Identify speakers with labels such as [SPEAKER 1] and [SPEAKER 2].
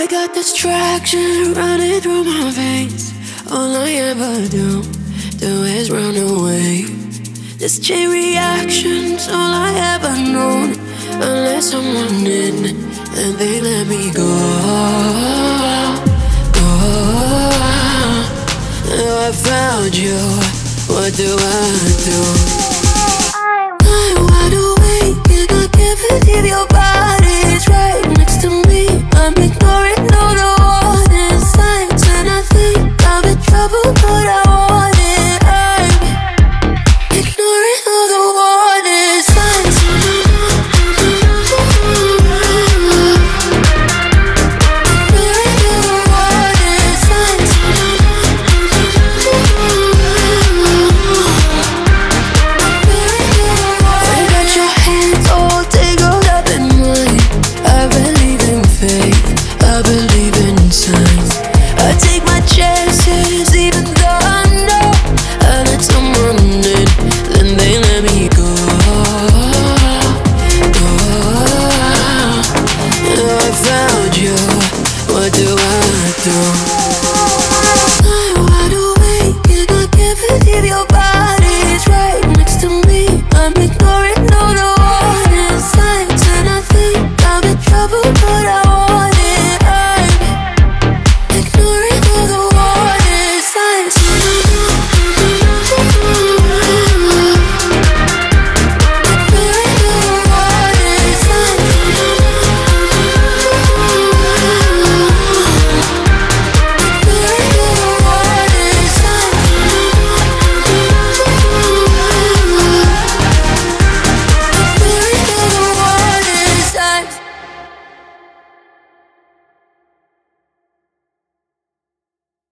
[SPEAKER 1] got distraction running through my veins. All I ever do is run away. This chain reaction's all I ever known. Unless someone in and they let me go. Now I found you, what do I do?